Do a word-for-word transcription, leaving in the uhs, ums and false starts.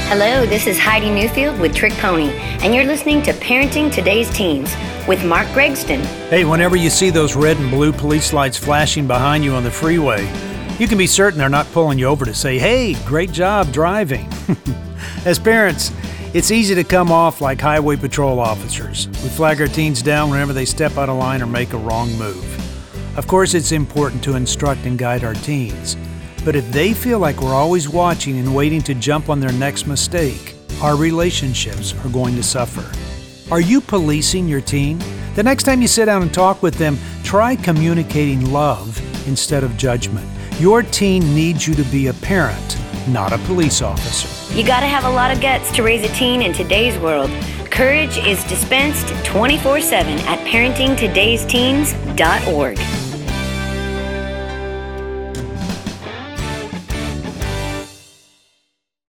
Hello, this is Heidi Newfield with Trick Pony, and you're listening to Parenting Today's Teens with Mark Gregston. Hey, whenever you see those red and blue police lights flashing behind you on the freeway, you can be certain they're not pulling you over to say, hey, great job driving. As parents, it's easy to come off like highway patrol officers. We flag our teens down whenever they step out of line or make a wrong move. Of course, it's important to instruct and guide our teens. But if they feel like we're always watching and waiting to jump on their next mistake, our relationships are going to suffer. Are you policing your teen? The next time you sit down and talk with them, try communicating love instead of judgment. Your teen needs you to be a parent, not a police officer. You gotta have a lot of guts to raise a teen in today's world. Courage is dispensed twenty-four seven at parenting todays teens dot org.